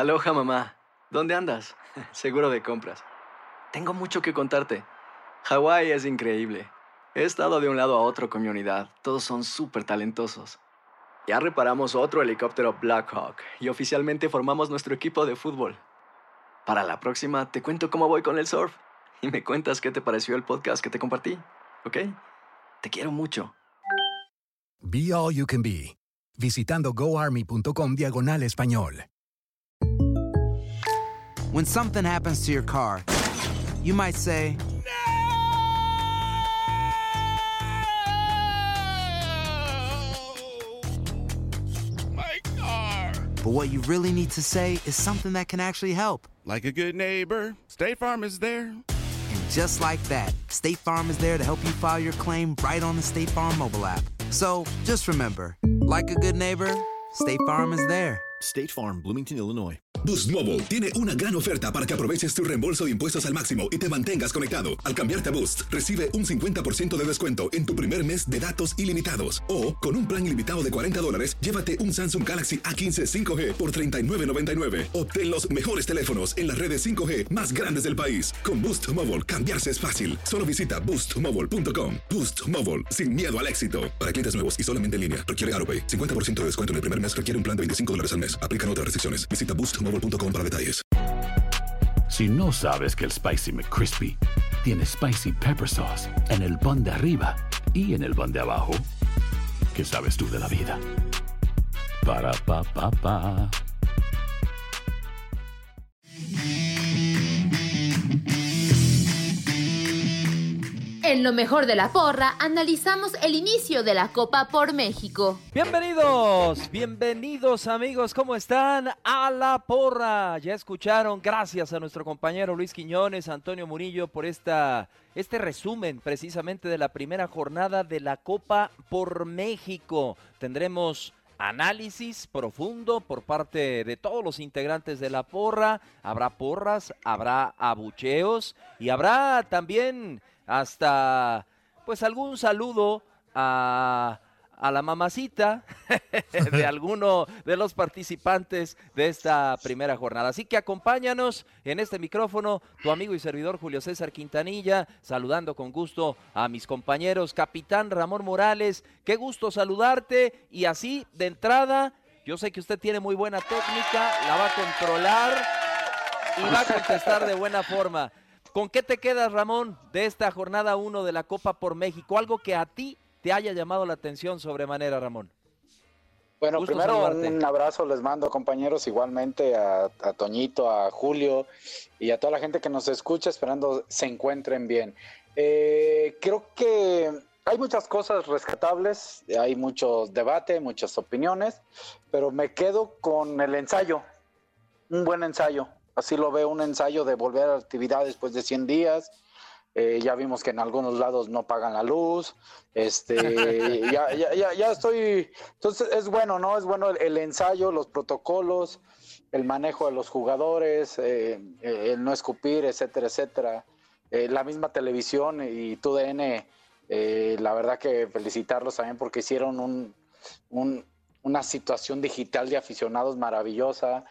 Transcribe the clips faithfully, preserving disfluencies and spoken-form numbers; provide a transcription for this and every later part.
Aloha, mamá. ¿Dónde andas? Seguro de compras. Tengo mucho que contarte. Hawái es increíble. He estado de un lado a otro con mi unidad. Todos son súper talentosos. Ya reparamos otro helicóptero Blackhawk y oficialmente formamos nuestro equipo de fútbol. Para la próxima te cuento cómo voy con el surf y me cuentas qué te pareció el podcast que te compartí, ¿ok? Te quiero mucho. Be All You Can Be, visitando goarmy.com diagonal español. When something happens to your car, you might say, but what you really need to say is something that can actually help. Like a good neighbor, State Farm is there. And just like that, State Farm is there to help you file your claim right on the State Farm mobile app. So just remember, like a good neighbor, State Farm is there. State Farm, Bloomington, Illinois. Boost Mobile tiene una gran oferta para que aproveches tu reembolso de impuestos al máximo y te mantengas conectado. Al cambiarte a Boost, recibe un cincuenta por ciento de descuento en tu primer mes de datos ilimitados. O, con un plan ilimitado de cuarenta dólares, llévate un Samsung Galaxy A quince cinco G por treinta y nueve noventa y nueve. Obtén los mejores teléfonos en las redes cinco G más grandes del país. Con Boost Mobile, cambiarse es fácil. Solo visita boost mobile punto com. Boost Mobile, sin miedo al éxito. Para clientes nuevos y solamente en línea, requiere AutoPay. cincuenta por ciento de descuento en el primer mes requiere un plan de veinticinco dólares al mes. Aplican otras restricciones. Visita boost mobile punto com para detalles. Si no sabes que el Spicy McCrispy tiene Spicy Pepper Sauce en el pan de arriba y en el pan de abajo, ¿qué sabes tú de la vida? Para, pa, pa, pa. En lo mejor de la porra, analizamos el inicio de la Copa por México. Bienvenidos, bienvenidos amigos, ¿cómo están? A la porra. Ya escucharon, gracias a nuestro compañero Luis Quiñones, Antonio Murillo, por esta, este resumen precisamente de la primera jornada de la Copa por México. Tendremos análisis profundo por parte de todos los integrantes de la porra. Habrá porras, habrá abucheos y habrá también hasta pues algún saludo a, a la mamacita de alguno de los participantes de esta primera jornada. Así que acompáñanos en este micrófono, tu amigo y servidor Julio César Quintanilla, saludando con gusto a mis compañeros. Capitán Ramón Morales, qué gusto saludarte, y así de entrada, yo sé que usted tiene muy buena técnica, la va a controlar y va a contestar de buena forma. ¿Con qué te quedas, Ramón, de esta jornada uno de la Copa por México? Algo que a ti te haya llamado la atención sobremanera, Ramón. Bueno, Gusto primero saludarte. Un abrazo les mando, compañeros, igualmente a, a Toñito, a Julio y a toda la gente que nos escucha, esperando se encuentren bien. Eh, creo que hay muchas cosas rescatables, hay mucho debate, muchas opiniones, pero me quedo con el ensayo, un buen ensayo. Así lo veo, un ensayo de volver a la actividad después de cien días. Eh, ya vimos que en algunos lados no pagan la luz. Este, ya, ya, ya, ya estoy. Entonces es bueno, ¿no? Es bueno el, el ensayo, los protocolos, el manejo de los jugadores, eh, el no escupir, etcétera, etcétera. Eh, la misma televisión y T U D N, eh, la verdad que felicitarlos también porque hicieron un, un, una situación digital de aficionados maravillosa.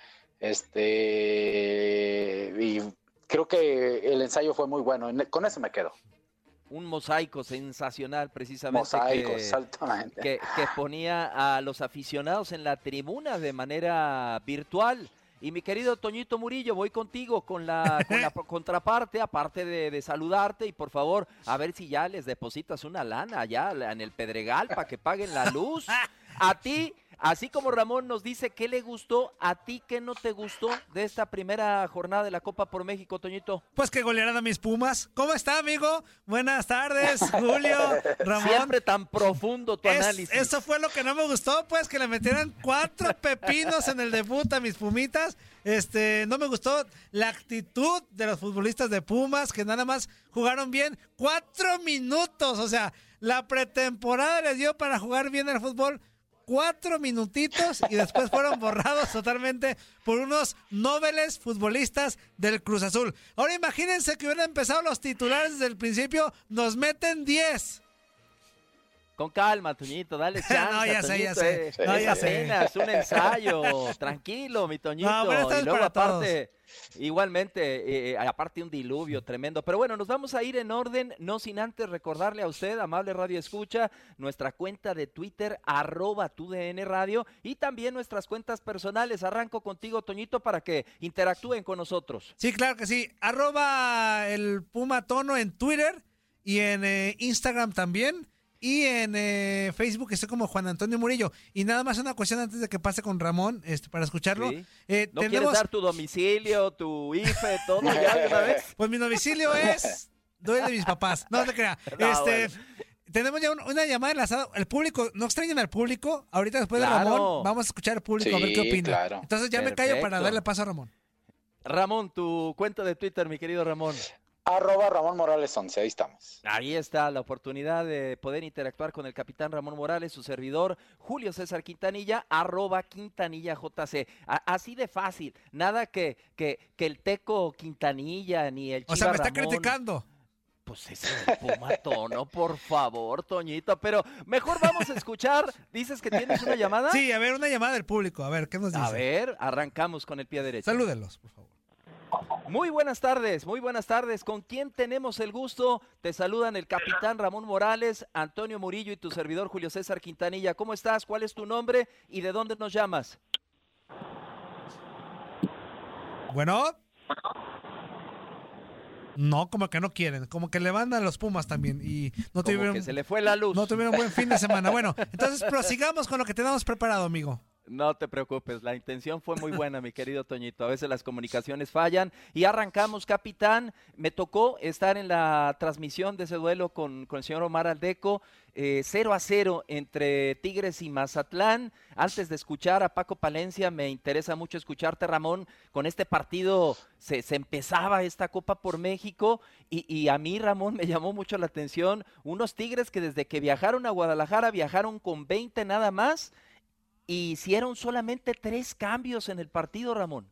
Este y creo que el ensayo fue muy bueno, con eso me quedo. Un mosaico sensacional precisamente. Mosaico, que, exactamente. Que, que ponía a los aficionados en la tribuna de manera virtual. Y mi querido Toñito Murillo, voy contigo con la, con la contraparte, aparte de, de saludarte, y por favor, a ver si ya les depositas una lana allá en el Pedregal para que paguen la luz. A ti, así como Ramón nos dice qué le gustó, a ti qué no te gustó de esta primera jornada de la Copa por México, Toñito. Pues que golearan a mis Pumas. ¿Cómo está, amigo? Buenas tardes, Julio, Ramón. Siempre tan profundo tu es, análisis. Eso fue lo que no me gustó, pues, que le metieran cuatro pepinos en el debut a mis Pumitas. Este, no me gustó la actitud de los futbolistas de Pumas, que nada más jugaron bien cuatro minutos. O sea, la pretemporada les dio para jugar bien al fútbol cuatro minutitos y después fueron borrados totalmente por unos nobles futbolistas del Cruz Azul. Ahora imagínense que hubieran empezado los titulares desde el principio, nos meten diez. Con calma, Toñito, dale chance. No, ya sé, Toñito, ya sé. eh. No, es ya sé. apenas un ensayo. Tranquilo, mi Toñito. No, buenas tardes y luego para aparte, igualmente, eh, aparte un diluvio tremendo. Pero bueno, nos vamos a ir en orden, no sin antes recordarle a usted, amable Radio Escucha, nuestra cuenta de Twitter, arroba tu D N Radio, y también nuestras cuentas personales. Arranco contigo, Toñito, para que interactúen con nosotros. Sí, claro que sí. Arroba el Puma Tono en Twitter y en eh, Instagram también. Y en eh, Facebook estoy como Juan Antonio Murillo. Y nada más una cuestión antes de que pase con Ramón, este, para escucharlo. Sí. Eh, ¿No tenemos... quieres dar tu domicilio, tu I F E, todo ya de una vez? Pues mi domicilio es... Doy de mis papás. No te creas. No, este, bueno. Tenemos ya un- una llamada enlazada. El público, no extrañen al público. Ahorita después Claro. de Ramón, vamos a escuchar al público a ver Sí, qué opina. claro. Entonces ya me callo para Perfecto. darle paso a Ramón. Ramón, tu cuenta de Twitter, mi querido Ramón. Arroba Ramón Morales once, ahí estamos. Ahí está la oportunidad de poder interactuar con el capitán Ramón Morales, su servidor Julio César Quintanilla, arroba Quintanilla J C. A- así de fácil, nada que, que, que el Teco Quintanilla ni el Chiva O sea, me está Ramón. criticando. Pues ese es el Puma Tono, por favor, Toñito. Pero mejor vamos a escuchar. ¿Dices que tienes una llamada? Sí, a ver, una llamada del público. A ver, ¿qué nos dice? A ver, arrancamos con el pie derecho. Salúdenlos, por favor. Muy buenas tardes, muy buenas tardes. ¿Con quién tenemos el gusto? Te saludan el capitán Ramón Morales, Antonio Murillo y tu servidor Julio César Quintanilla. ¿Cómo estás? ¿Cuál es tu nombre y de dónde nos llamas? Bueno. No, como que no quieren. Como que le van a los Pumas también. Y no Como tuvieron, que se le fue la luz. no tuvieron buen fin de semana. Bueno, entonces prosigamos con lo que tenemos preparado, amigo. No te preocupes, la intención fue muy buena, mi querido Toñito. A veces las comunicaciones fallan. Y arrancamos, capitán. Me tocó estar en la transmisión de ese duelo con, con el señor Omar Aldeco. Eh, cero a cero entre Tigres y Mazatlán. Antes de escuchar a Paco Palencia, me interesa mucho escucharte, Ramón. Con este partido se, se empezaba esta Copa por México. Y, y a mí, Ramón, me llamó mucho la atención. Unos Tigres que desde que viajaron a Guadalajara viajaron con veinte nada más. Y hicieron solamente tres cambios en el partido, Ramón.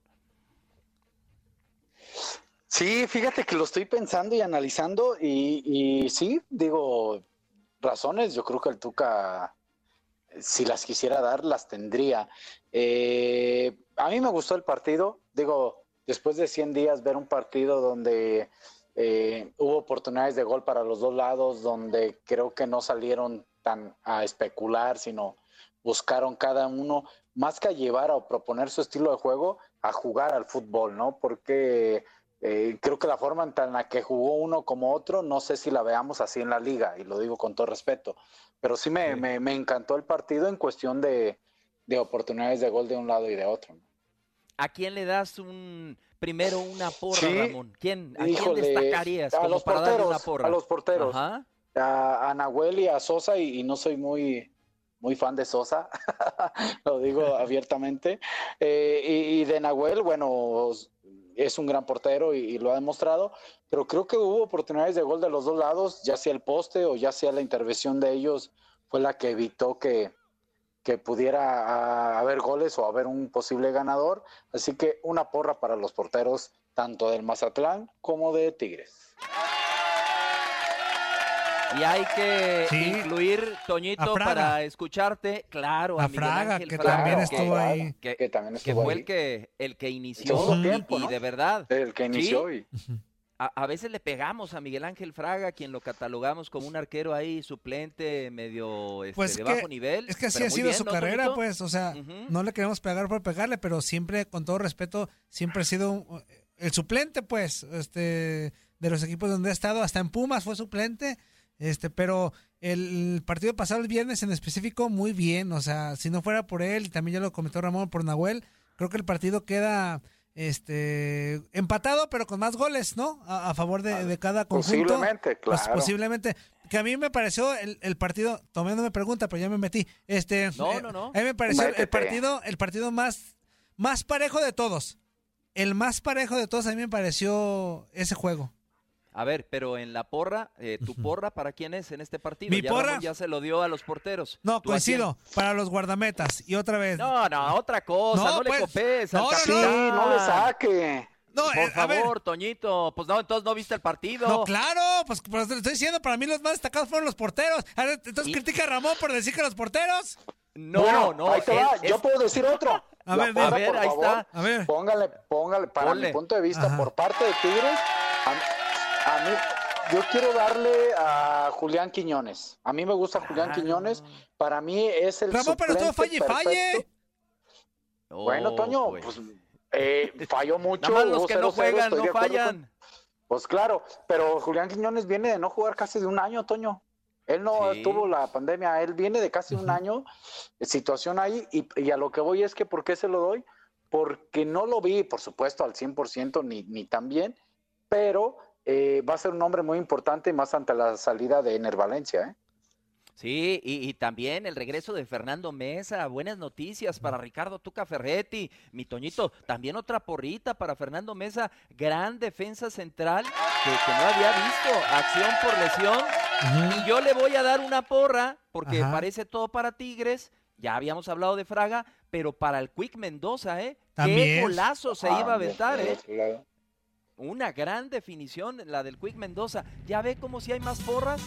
Sí, fíjate que lo estoy pensando y analizando y, y sí, digo, razones, yo creo que el Tuca, si las quisiera dar, las tendría. Eh, a mí me gustó el partido, digo, después de cien días ver un partido donde eh, hubo oportunidades de gol para los dos lados, donde creo que no salieron tan a especular, sino buscaron cada uno, más que a llevar o proponer su estilo de juego, a jugar al fútbol, ¿no? Porque eh, creo que la forma en la que jugó uno como otro, no sé si la veamos así en la liga, y lo digo con todo respeto, pero sí me, Sí. me, me encantó el partido en cuestión de, de oportunidades de gol de un lado y de otro, ¿no? ¿A quién le das un primero una porra, Sí, Ramón? ¿Quién, ¿A híjole, quién destacarías a como los para darle una porteros, porra? a los porteros. Ajá. A, a Nahuel y a Sosa, y, y no soy muy, muy fan de Sosa, lo digo abiertamente. Eh, y, y de Nahuel, bueno, es un gran portero y, y lo ha demostrado, pero creo que hubo oportunidades de gol de los dos lados, ya sea el poste o ya sea la intervención de ellos fue la que evitó que, que pudiera a, haber goles o haber un posible ganador. Así que una porra para los porteros, tanto del Mazatlán como de Tigres. Y hay que Sí. incluir, A Toñito, Fraga. para escucharte, claro, a, A Miguel Fraga, Ángel que Fraga, también que- estuvo ahí. Que, Que también que estuvo fue ahí. el que, el que inició, Segundo y, tiempo, y ¿no? de verdad. El que inició y... A, a veces le pegamos a Miguel Ángel Fraga, quien lo catalogamos como un arquero ahí suplente, medio este, Pues de que- bajo nivel. Es que así pero ha muy sido bien, su ¿no, carrera, Toñito? pues, o sea, Ujú. no le queremos pegar por pegarle, pero siempre, con todo respeto, siempre ha sido un- el suplente, pues, este, de los equipos donde ha estado, hasta en Pumas fue suplente, este, pero el partido pasado el viernes en específico, muy bien, o sea, si no fuera por él, y también ya lo comentó Ramón, por Nahuel, creo que el partido queda este empatado, pero con más goles, ¿no? A, a favor de, de cada conjunto. Posiblemente, Pues, claro. posiblemente. Que a mí me pareció el, el partido, todavía no me pregunta, pero ya me metí. Este, No, eh, no, no. A mí me pareció el Métete. partido, el partido más, más parejo de todos. El más parejo de todos a mí me pareció ese juego. A ver, pero en la porra, eh, ¿tu porra para quién es en este partido? Mi ya porra- Ramón ya se lo dio a los porteros. No, ¿Tú a quién? coincido, para los guardametas. Y otra vez. No, no, otra cosa, no, No, le pues, copes no, al no, Sí, capitán. no le saque. No, Por eh, a ver. favor, Toñito, pues no, entonces no viste el partido. No, claro, pues, pues te estoy diciendo, para mí los más destacados fueron los porteros. A ver, entonces Y- critica a Ramón por decir que los porteros. No, Bueno, no. ahí te él- va, es- yo puedo decir otro. A La ver, porra, a ver, por ahí favor, está. A ver. Póngale, póngale, para Ponle. mi punto de vista, Ajá. por parte de Tigres, a, a mí, yo quiero darle a Julián Quiñones. A mí me gusta Julián Claro. Quiñones. Para mí es el Ramón, pero estuvo suplente falle y falle. perfecto. Bueno, Oh, Toño, pues. pues eh, falló mucho. Nada más los hubo que no cero cero, juegan estoy no de acuerdo con- fallan. Pues claro, pero Julián Quiñones viene de no jugar casi de un año, Toño. Él no Sí. tuvo la pandemia, él viene de casi un año, eh, situación ahí, y, y a lo que voy es que, ¿por qué se lo doy? Porque no lo vi, por supuesto, al cien por ciento, ni, ni tan bien, pero eh, va a ser un hombre muy importante, más ante la salida de Ener Valencia, ¿eh? Sí, y, y también el regreso de Fernando Mesa, buenas noticias para Ricardo Tuca Ferretti, mi Toñito, también otra porrita para Fernando Mesa, gran defensa central que, que no había visto, acción por lesión, Ujú. y yo le voy a dar una porra, porque Ajá. parece todo para Tigres, ya habíamos hablado de Fraga, pero para el Quick Mendoza, ¿eh? Qué También. golazo se Ah, iba a de- aventar, de ¿eh? otro lado. Una gran definición, la del Quick Mendoza, ¿ya ve como si hay más porras?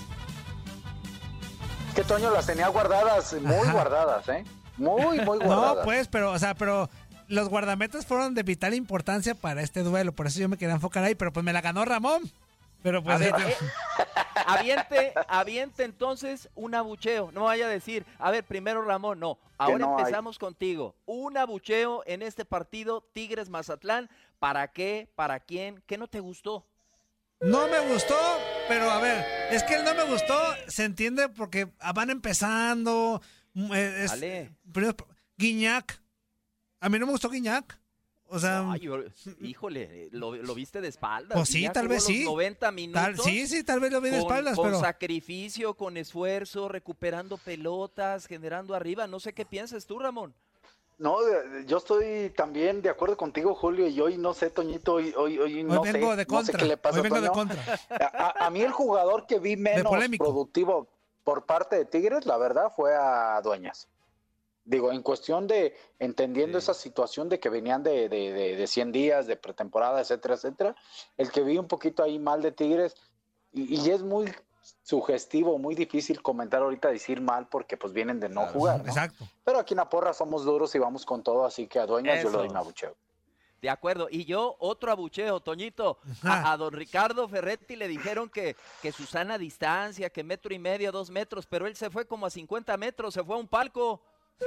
Es que Toño las tenía guardadas, muy Ajá. guardadas, ¿eh? Muy, muy guardadas. No, pues, pero, o sea, pero los guardametas fueron de vital importancia para este duelo, por eso yo me quería enfocar ahí, pero pues me la ganó Ramón. Pero pues, A ver, este- eh, aviente, aviente entonces un abucheo. No vaya a decir, a ver, primero Ramón, no. Ahora no hay. empezamos contigo. Un abucheo en este partido Tigres Mazatlán. ¿Para qué? ¿Para quién? ¿Qué no te gustó? no me gustó, pero a ver, es que el no me gustó se entiende porque van empezando. mm, eh, es- Dale. primero, Guiñac. A mí no me gustó Guiñac. O sea, Ay, yo- híjole, lo, lo viste de espaldas. Pues sí, Ya tal jugó vez los sí. noventa minutos. tal, sí, sí, tal vez lo vi de con, espaldas, con pero sacrificio, con esfuerzo, recuperando pelotas, generando arriba. No sé qué piensas tú, Ramón. No, de- yo estoy también de acuerdo contigo, Julio, y hoy no sé, Toñito, hoy, hoy, hoy no hoy vengo sé, de no sé contra. qué le pasa Hoy a vengo de Toño. contra. A, a- a mí el jugador que vi menos polémico. productivo por parte de Tigres, la verdad, fue a Dueñas. Digo, en cuestión de entendiendo Sí. esa situación de que venían de, de, de, de cien días, de pretemporada, etcétera, etcétera, el que vi un poquito ahí mal de Tigres, y, y es muy sugestivo, muy difícil comentar ahorita, decir mal, porque pues vienen de no Claro. jugar, ¿no? Exacto. Pero aquí en la porra somos duros y vamos con todo, así que a Dueñas yo le doy Eso. un abucheo. De acuerdo. Y yo, otro abucheo, Toñito. Ajá. A, a don Ricardo Ferretti le dijeron que, que su sana distancia, que metro y medio, dos metros, pero él se fue como a cincuenta metros, se fue a un palco.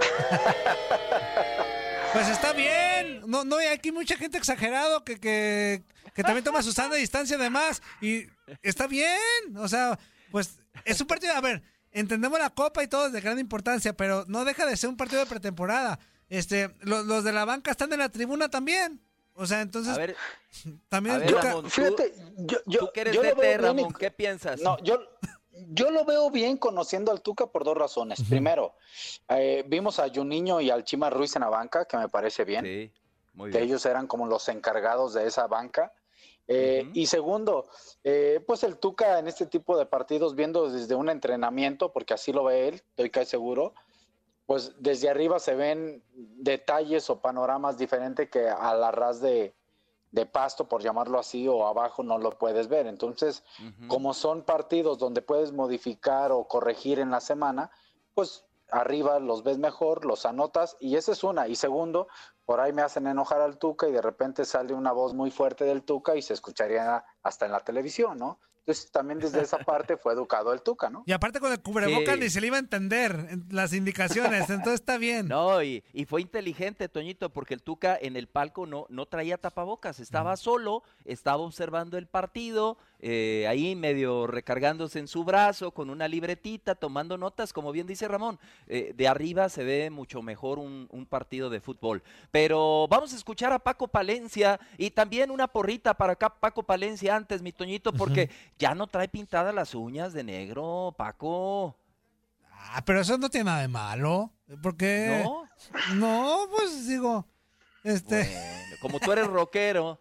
Pues está bien. No, no, hay aquí mucha gente exagerado que, que, que también toma su sana distancia además. Y está bien. O sea, pues es un partido. A ver, entendemos la copa y todo es de gran importancia, pero no deja de ser un partido de pretemporada. Este, los, los de la banca están en la tribuna también. O sea, entonces A ver, también a ver, Tuca- Ramón, tú, Fíjate, yo, yo, tú que eres yo lo D T, veo bien Ramón, y- ¿qué piensas? No, yo, yo lo veo bien conociendo al Tuca por dos razones. Primero, eh, vimos a Juninho y al Chima Ruiz en la banca, que me parece bien. Sí, muy Que bien. ellos eran como los encargados de esa banca. Eh, Ujú. Y segundo, eh, pues el Tuca en este tipo de partidos, viendo desde un entrenamiento, porque así lo ve él, estoy casi seguro, pues desde arriba se ven detalles o panoramas diferentes que a la ras de, de pasto, por llamarlo así, o abajo no lo puedes ver. Entonces, Ujú. como son partidos donde puedes modificar o corregir en la semana, pues arriba los ves mejor, los anotas, y esa es una. Y segundo, por ahí me hacen enojar al Tuca y de repente sale una voz muy fuerte del Tuca y se escucharía hasta en la televisión, ¿no? Entonces también desde esa parte fue educado el Tuca, ¿no? y aparte con el cubrebocas Sí. ni se le iba a entender en las indicaciones, entonces está bien. No, y, y fue inteligente, Toñito, porque el Tuca en el palco no, no traía tapabocas, estaba solo, estaba observando el partido, eh, ahí medio recargándose en su brazo, con una libretita, tomando notas, como bien dice Ramón. Eh, de arriba se ve mucho mejor un, un partido de fútbol. Pero vamos a escuchar a Paco Palencia y también una porrita para acá, Paco Palencia, antes, mi Toñito, porque ya no trae pintadas las uñas de negro, Paco. Ah, pero eso no tiene nada de malo. Porque ¿No? no, pues digo, este, Bueno, como tú eres rockero.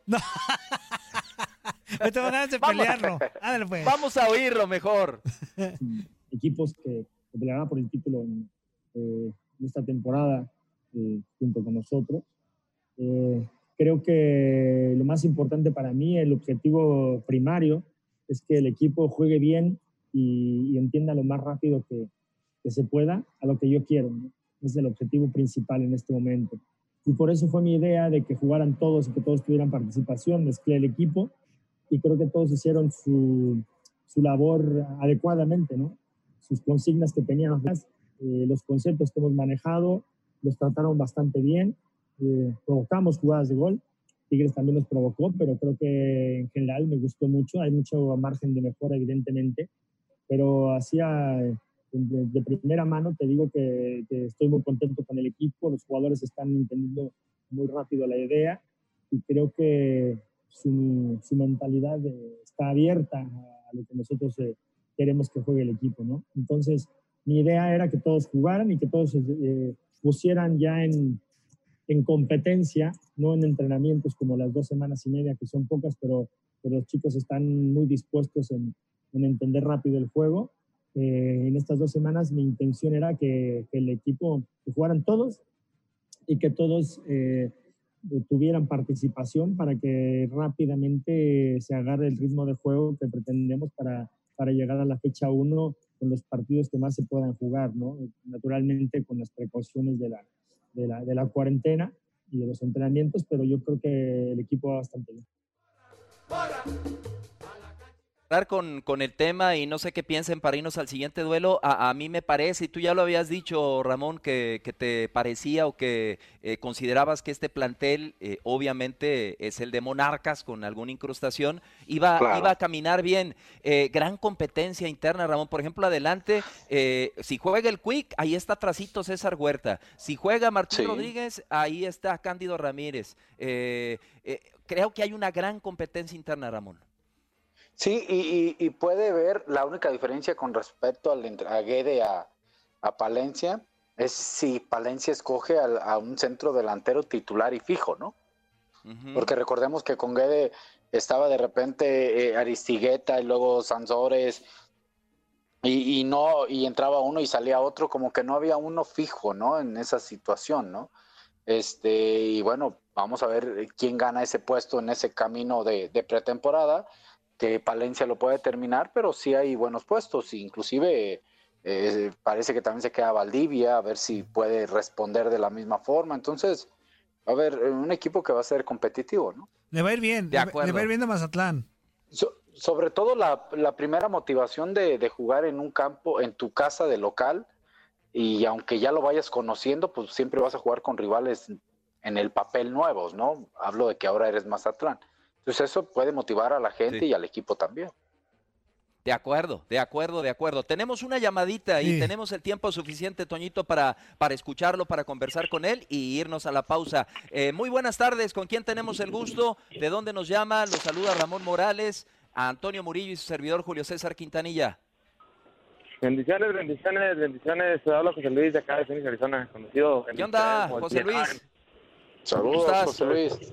me tengo ganas de Vamos. pelearlo. Ándale, pues. Vamos a oírlo mejor. Equipos que, que pelearán por el título en, eh, en esta temporada eh, junto con nosotros. Eh, creo que lo más importante para mí, el objetivo primario, es que el equipo juegue bien y, y entienda lo más rápido que, que se pueda a lo que yo quiero, ¿no? Es el objetivo principal en este momento. Y por eso fue mi idea de que jugaran todos y que todos tuvieran participación, mezclé el equipo y creo que todos hicieron su, su labor adecuadamente, ¿no? Sus consignas que tenían, eh, los conceptos que hemos manejado, los trataron bastante bien, eh, provocamos jugadas de gol, Tigres también los provocó, pero creo que en general me gustó mucho, hay mucho margen de mejora evidentemente, pero hacía... De, de primera mano te digo que, que estoy muy contento con el equipo, los jugadores están entendiendo muy rápido la idea y creo que su, su mentalidad eh, está abierta a lo que nosotros eh, queremos que juegue el equipo, ¿no? Entonces, mi idea era que todos jugaran y que todos eh, pusieran ya en, en competencia, no en entrenamientos como las dos semanas y media, que son pocas, pero, pero los chicos están muy dispuestos en, en entender rápido el juego. Eh, en estas dos semanas mi intención era que, que el equipo, que jugaran todos y que todos eh, tuvieran participación para que rápidamente se agarre el ritmo de juego que pretendemos para, para llegar a la fecha uno con los partidos que más se puedan jugar, ¿no? Naturalmente con las precauciones de la, de la, de la cuarentena y de los entrenamientos, pero yo creo que el equipo va bastante bien. Con, con el tema y no sé qué piensen para irnos al siguiente duelo. A, a mí me parece, y tú ya lo habías dicho, Ramón, que, que te parecía o que eh, considerabas que este plantel eh, obviamente es el de Monarcas con alguna incrustación, iba, claro. iba a caminar bien. Eh, gran competencia interna, Ramón. Por ejemplo, adelante, eh, si juega el Quick, ahí está trasito César Huerta. Si juega Martín sí. Rodríguez, ahí está Cándido Ramírez. Eh, eh, creo que hay una gran competencia interna, Ramón. Sí, y, y, y puede ver la única diferencia con respecto al a Guede a, a Palencia es si Palencia escoge a, a un centro delantero titular y fijo, ¿no? Uh-huh. Porque recordemos que con Guede estaba de repente eh, Aristigueta y luego Sansores y, y no y entraba uno y salía otro, como que no había uno fijo, ¿no? En esa situación, ¿no? Este y bueno, vamos a ver quién gana ese puesto en ese camino de, de pretemporada. Que Palencia lo puede terminar, pero sí hay buenos puestos, inclusive eh, parece que también se queda Valdivia, a ver si puede responder de la misma forma. Entonces, a ver, un equipo que va a ser competitivo, ¿no? Le va a ir bien, le, le va a ir bien a Mazatlán. So, sobre todo la, la primera motivación de, de jugar en un campo, en tu casa de local, y aunque ya lo vayas conociendo, pues siempre vas a jugar con rivales en el papel nuevos, ¿no? Hablo de que ahora eres Mazatlán. Entonces eso puede motivar a la gente sí. y al equipo también. De acuerdo, de acuerdo, de acuerdo. Tenemos una llamadita sí. y tenemos el tiempo suficiente, Toñito, para, para escucharlo, para conversar con él y irnos a la pausa. Eh, muy buenas tardes, ¿con quién tenemos el gusto? ¿De dónde nos llama? Los saluda Ramón Morales, a Antonio Murillo y su servidor Julio César Quintanilla. Bendiciones, bendiciones, bendiciones. Habla José Luis de acá de Phoenix, Arizona, conocido. ¿Qué onda, José Luis? Saludos, José Luis.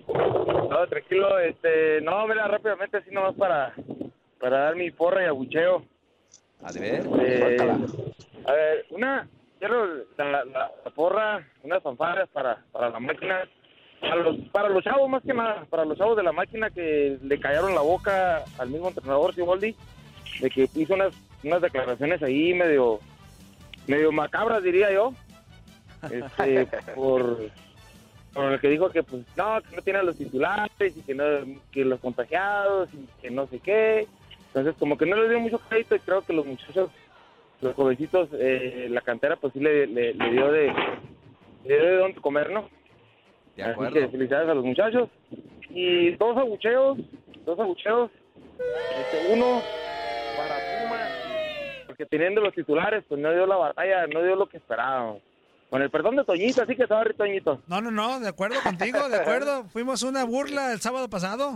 No, tranquilo, este, no, mira, rápidamente así nomás para, para dar mi porra y abucheo. A ver, eh, a ver, una, quiero la, la, la porra, unas fanfarrias para, para la máquina, para los, para los chavos más que nada, para los chavos de la máquina que le callaron la boca al mismo entrenador, Siboldi, de que hizo unas, unas declaraciones ahí medio, medio macabras, diría yo, este, por... con el que dijo que pues no, que no tiene a los titulares y que no, que los contagiados y que no sé qué. Entonces como que no les dio mucho crédito y creo que los muchachos, los jovencitos, eh, la cantera pues sí le, le, le dio de le dio de dónde comer, ¿no? De acuerdo. Así que felicidades a los muchachos. Y dos abucheos, dos abucheos, este, uno para Puma, porque teniendo los titulares pues no dio la batalla, no dio lo que esperábamos. Con el perdón de Toñito, así que sorry, Toñito. No, no, no, de acuerdo contigo, de acuerdo. Fuimos una burla el sábado pasado.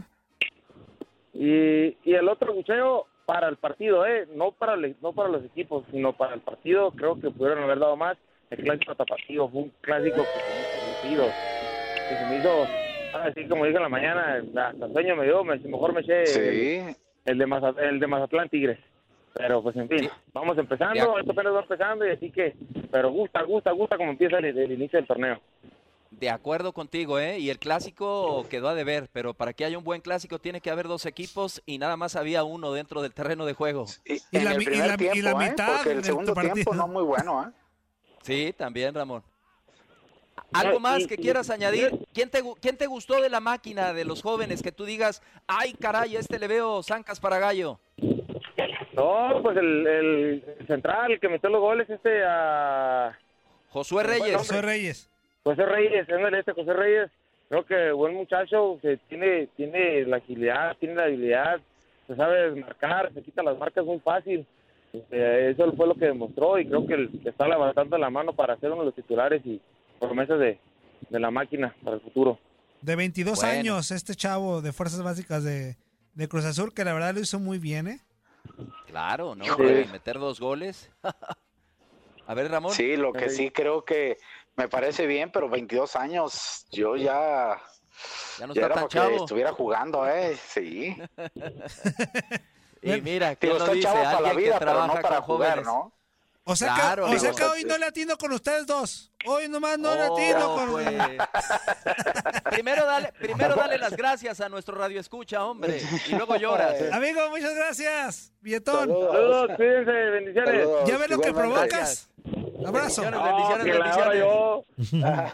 Y, y el otro bucheo para el partido, ¿eh? No para, el, no para los equipos, sino para el partido. Creo que pudieron haber dado más. El clásico tapatío fue un clásico que se me hizo que se me hizo, así como dije en la mañana, hasta sueño me dio, me, mejor me eché sí. el, el, de Mazat, el de Mazatlán Tigres. Pero pues en fin, sí. vamos empezando, esto apenas va empezando y así que, pero gusta, gusta, gusta como empieza el, el inicio del torneo. De acuerdo contigo, ¿eh? Y el clásico quedó a deber, pero para que haya un buen clásico tiene que haber dos equipos y nada más había uno dentro del terreno de juego. Y, y, la, el y, la, tiempo, y la ¿eh? mitad Porque el segundo tiempo no muy bueno, ¿eh? Sí, también, Ramón. ¿Algo más que quieras añadir? ¿Quién te, ¿Quién te gustó de la máquina de los jóvenes? Que tú digas, ay, caray, a este le veo zancas para gallo. No, pues el, el central, el que metió los goles, este a... Josué Reyes. Josué Reyes. José Reyes, ándale, este José Reyes. Creo que buen muchacho, que tiene, tiene la agilidad, tiene la habilidad, se sabe desmarcar, se quita las marcas muy fácil. Este, eso fue lo que demostró y creo que, el, que está levantando la mano para ser uno de los titulares y promesas de, de la máquina para el futuro. De veintidós bueno. años, este chavo de Fuerzas Básicas de, de Cruz Azul, que la verdad lo hizo muy bien, ¿eh? Claro, ¿no? Sí. Meter dos goles. A ver, Ramón. Sí, lo que sí creo que me parece bien, pero veintidós años, yo ya... Ya no ya está era tan porque chavo. estuviera jugando, ¿eh? Sí. Y mira, ¿quién Digo, lo está dice? chavo para la Alguien vida, que pero trabaja no para con jugar, jóvenes. ¿no? O sea, Claro, que, o sea digo, que hoy no le atino con ustedes dos. Hoy nomás no le Oh, atino con... pues. primero, dale, primero dale las gracias a nuestro radio escucha, hombre, y luego lloras. Amigo, muchas gracias. Billetón. Saludos. Saludos, cuídense, bendiciones. Saludos. ¿Ya ves lo que Igualmente. provocas? Abrazo. Bendiciones, No, bendiciones, que la hago bendiciones.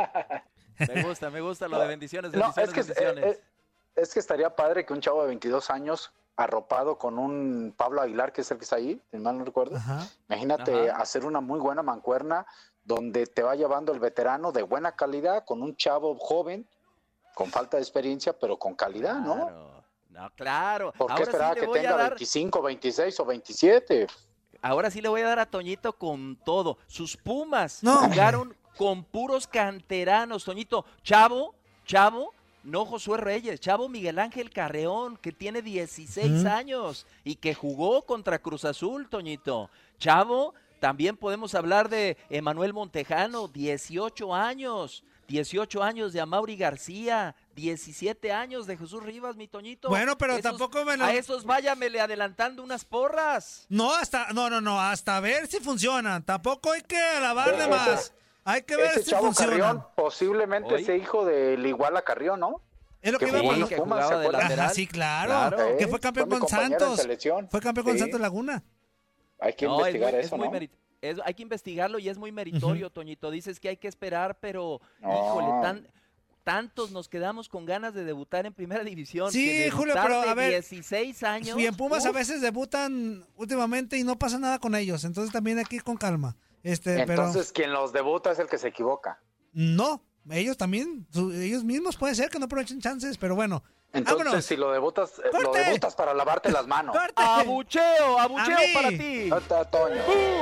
yo. Me gusta, me gusta lo de bendiciones, No, bendiciones, es que, bendiciones. eh, eh, es que estaría padre que un chavo de veintidós años arropado con un Pablo Aguilar, que es el que está ahí, si mal no recuerdo. Ajá. Imagínate Ajá. hacer una muy buena mancuerna donde te va llevando el veterano de buena calidad con un chavo joven, con falta de experiencia, pero con calidad, ¿no? Claro. No, claro. ¿Por qué Ahora esperaba sí le que voy a tenga dar- veinticinco, veintiséis o veintisiete? Ahora sí le voy a dar a Toñito con todo. Sus Pumas No, jugaron con puros canteranos, Toñito. Chavo, Chavo, no Josué Reyes, Chavo Miguel Ángel Carreón, que tiene dieciséis ¿Mm? años y que jugó contra Cruz Azul, Toñito. Chavo, también podemos hablar de Emanuel Montejano, dieciocho años. dieciocho años de Amaury García, diecisiete años de Jesús Rivas, mi Toñito. Bueno, pero Esos- tampoco me lo... A esos váyamele adelantando unas porras. No, hasta, no, no, no, hasta ver si funcionan. Tampoco hay que alabar de más. Hay que ver Ese si chavo funcionan. Carrión, posiblemente Hoy. ese hijo del igual a Carrión, ¿no? Es lo que que iba a jugó en poner. los que Pumas, jugaba ¿se de acuerdan? lateral. Ajá, sí, claro. Claro. Que fue campeón Fue mi con compañero en Santos. selección. Fue campeón con Sí. Santos Laguna. Hay que No, es investigar muy- es eso, muy ¿no? meri- es- hay que investigarlo y es muy meritorio, Toñito. Dices que hay que esperar, pero, No. híjole, tan, tantos nos quedamos con ganas de debutar en Primera División. Sí, que Julio, debutar pero, de a ver, dieciséis años. Y en Pumas a uf, veces debutan últimamente y no pasa nada con ellos. Entonces también hay que ir con calma. Este, Entonces, quien los debuta es el que se equivoca. pero no, ellos también, su- ellos mismos puede ser que no aprovechen chances, pero bueno. Entonces, ¡Vámonos! si lo debutas, eh, lo ¡Corte! debutas para lavarte las manos. ¡Corte! Abucheo, abucheo A mí. para ti. No está, Toño.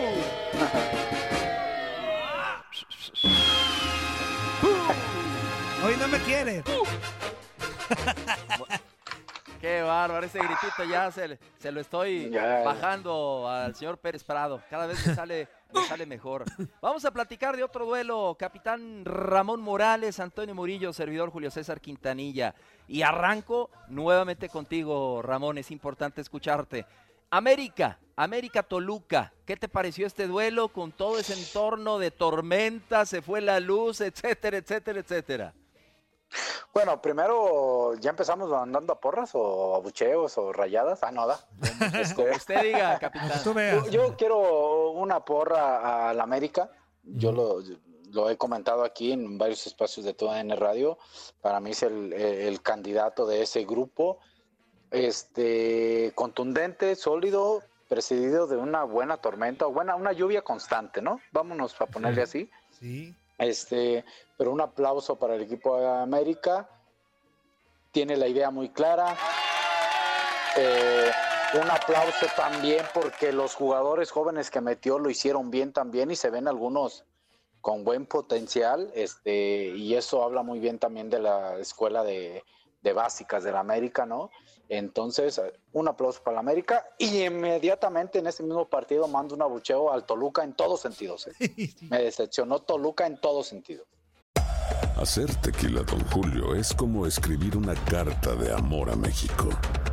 Hoy no me quiere. Qué bárbaro, ese gritito ya se, le- se lo estoy Ya. bajando al señor Pérez Prado. Cada vez me sale, me sale mejor. Vamos a platicar de otro duelo. Capitán Ramón Morales, Antonio Murillo, servidor Julio César Quintanilla. Y arranco nuevamente contigo, Ramón. Es importante escucharte. América, América Toluca. ¿Qué te pareció este duelo con todo ese entorno de tormenta? Se fue la luz, etcétera, etcétera, etcétera. Bueno, primero, ¿ya empezamos mandando a porras o abucheos o rayadas? Ah, no, da. Como usted diga, capitán. Tú veas. Yo, yo quiero una porra al América. Yo lo, lo he comentado aquí en varios espacios de toda N Radio. Para mí es el, el candidato de ese grupo. Este, contundente, sólido, presidido de una buena tormenta, o buena, una lluvia constante, ¿no? Vámonos a ponerle así. Sí. Este, pero un aplauso para el equipo de América. Tiene la idea muy clara. Eh, un aplauso también porque los jugadores jóvenes que metió lo hicieron bien también y se ven algunos con buen potencial. Este, y eso habla muy bien también de la escuela de, de básicas de la América, ¿no? Entonces, un aplauso para la América y inmediatamente en ese mismo partido mando un abucheo al Toluca en todos sentidos. ¿eh? Me decepcionó Toluca en todos sentidos. Hacer tequila Don Julio es como escribir una carta de amor a México.